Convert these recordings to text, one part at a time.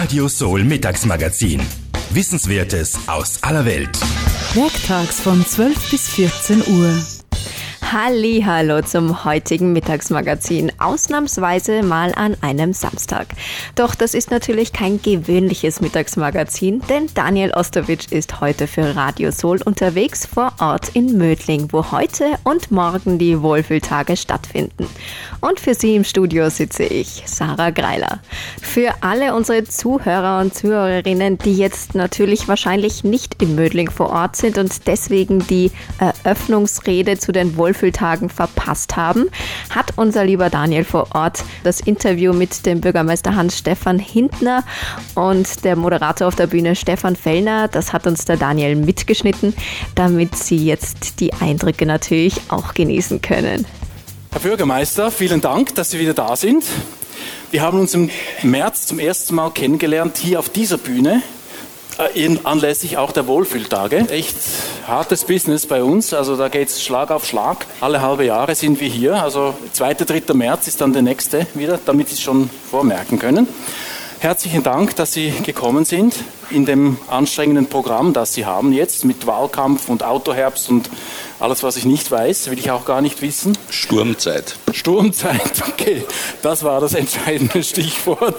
Radio Soul Mittagsmagazin. Wissenswertes aus aller Welt. Werktags von 12 bis 14 Uhr. Hallihallo zum heutigen Mittagsmagazin, ausnahmsweise mal an einem Samstag. Doch das ist natürlich kein gewöhnliches Mittagsmagazin, denn Daniel Osterwitsch ist heute für Radio Soul unterwegs vor Ort in Mödling, wo heute und morgen die Wohlfühltage stattfinden. Und für Sie im Studio sitze ich, Sarah Greiler. Für alle unsere Zuhörer und Zuhörerinnen, die jetzt natürlich wahrscheinlich nicht in Mödling vor Ort sind und deswegen die Eröffnungsrede zu den Wohlfühltagen verpasst haben, hat unser lieber Daniel vor Ort das Interview mit dem Bürgermeister Hans-Stefan Hintner und der Moderator auf der Bühne Stefan Fellner, das hat uns der Daniel mitgeschnitten, damit Sie jetzt die Eindrücke natürlich auch genießen können. Herr Bürgermeister, vielen Dank, dass Sie wieder da sind. Wir haben uns im März zum ersten Mal kennengelernt, hier auf dieser Bühne, anlässlich auch der Wohlfühltage. Echt hartes Business bei uns, also da geht es Schlag auf Schlag. Alle halbe Jahre sind wir hier, also 2., 3. März ist dann der nächste wieder, damit Sie es schon vormerken können. Herzlichen Dank, dass Sie gekommen sind in dem anstrengenden Programm, das Sie haben jetzt mit Wahlkampf und Autoherbst und alles, was ich nicht weiß, will ich auch gar nicht wissen. Sturmzeit. Sturmzeit, okay, das war das entscheidende Stichwort.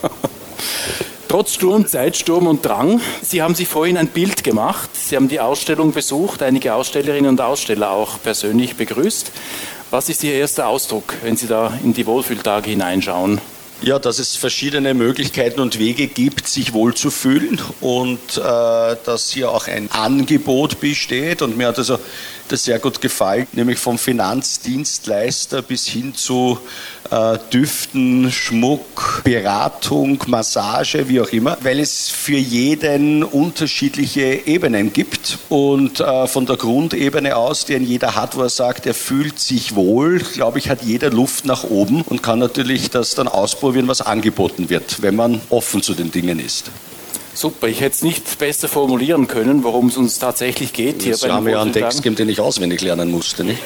Trotz Sturmzeit, Sturm und Drang. Sie haben sich vorhin ein Bild gemacht. Sie haben die Ausstellung besucht, einige Ausstellerinnen und Aussteller auch persönlich begrüßt. Was ist Ihr erster Ausdruck, wenn Sie da in die Wohlfühltage hineinschauen? Ja, dass es verschiedene Möglichkeiten und Wege gibt, sich wohlzufühlen und dass hier auch ein Angebot besteht. Und mir hat also das sehr gut gefallen, nämlich vom Finanzdienstleister bis hin zu Düften, Schmuck, Beratung, Massage, wie auch immer, weil es für jeden unterschiedliche Ebenen gibt und von der Grundebene aus, die jeder hat, wo er sagt, er fühlt sich wohl, glaube ich, hat jeder Luft nach oben und kann natürlich das dann ausprobieren, was angeboten wird, wenn man offen zu den Dingen ist. Super, ich hätte es nicht besser formulieren können, worum es uns tatsächlich geht. Hier Sie haben ja einen Text gegeben, den ich auswendig lernen musste, nicht?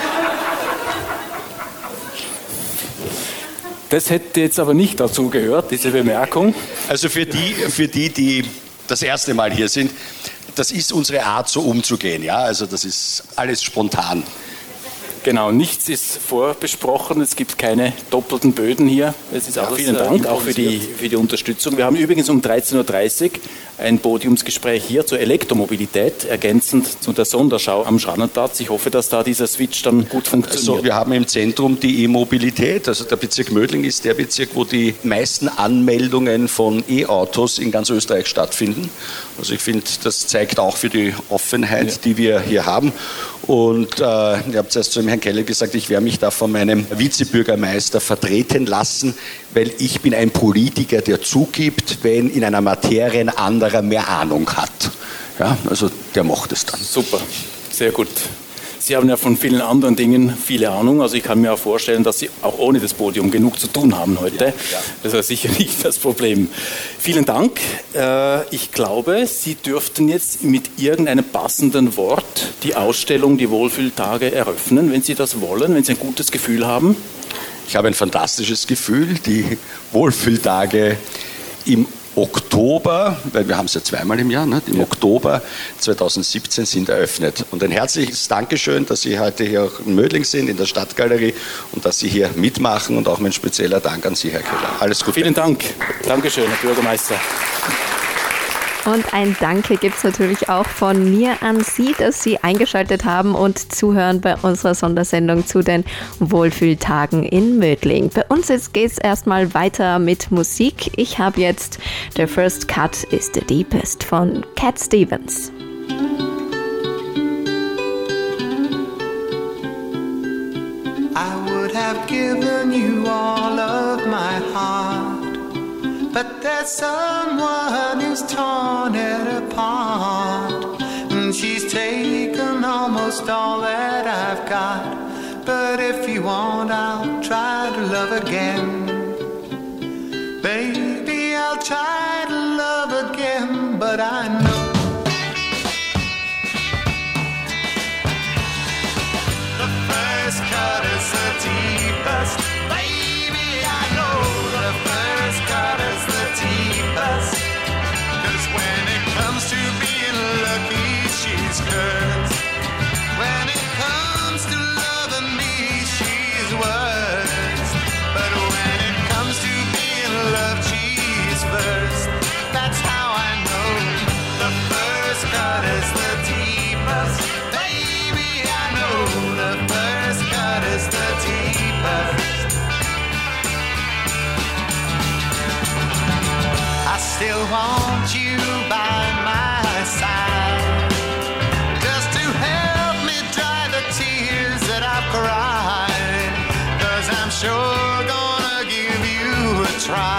Das hätte jetzt aber nicht dazu gehört, diese Bemerkung. Also für die das erste Mal hier sind, das ist unsere Art, so umzugehen. Ja? Also das ist alles spontan. Genau, nichts ist vorbesprochen, es gibt keine doppelten Böden hier. Es ist alles, vielen Dank auch für die Unterstützung. Wir haben übrigens um 13.30 Uhr ein Podiumsgespräch hier zur Elektromobilität, ergänzend zu der Sonderschau am Schrannenplatz. Ich hoffe, dass da dieser Switch dann gut funktioniert. Also wir haben im Zentrum die E-Mobilität, also der Bezirk Mödling ist der Bezirk, wo die meisten Anmeldungen von E-Autos in ganz Österreich stattfinden. Also ich finde, das zeigt auch für die Offenheit, die wir hier haben. Und ich habe zuerst zu dem Herrn Keller gesagt, ich werde mich da von meinem Vizebürgermeister vertreten lassen, weil ich bin ein Politiker, der zugibt, wenn in einer Materie ein anderer mehr Ahnung hat. Ja, also der macht es dann. Super, sehr gut. Sie haben ja von vielen anderen Dingen viele Ahnung. Also ich kann mir auch vorstellen, dass Sie auch ohne das Podium genug zu tun haben heute. Ja. Das ist sicher nicht das Problem. Vielen Dank. Ich glaube, Sie dürften jetzt mit irgendeinem passenden Wort die Ausstellung, die Wohlfühltage eröffnen, wenn Sie das wollen, wenn Sie ein gutes Gefühl haben. Ich habe ein fantastisches Gefühl. Die Wohlfühltage im Oktober, weil wir haben es ja zweimal im Jahr, ne? Im Oktober 2017 sind eröffnet. Und ein herzliches Dankeschön, dass Sie heute hier auch in Mödling sind, in der Stadtgalerie und dass Sie hier mitmachen und auch mein spezieller Dank an Sie, Herr Keller. Alles Gute. Vielen Dank. Dankeschön, Herr Bürgermeister. Und ein Danke gibt es natürlich auch von mir an Sie, dass Sie eingeschaltet haben und zuhören bei unserer Sondersendung zu den Wohlfühltagen in Mödling. Bei uns geht es erstmal weiter mit Musik. Ich habe jetzt The First Cut is the Deepest von Cat Stevens. I would have given you all of my heart. But there's someone who's torn it apart, and she's taken almost all that I've got. But if you want, I'll try to love again. Baby, I'll try to love again, but I know the first cut is the deepest. Baby, I know the first cut is the deepest. want you by my side, just to help me dry the tears that I've cried, 'cause I'm sure gonna give you a try.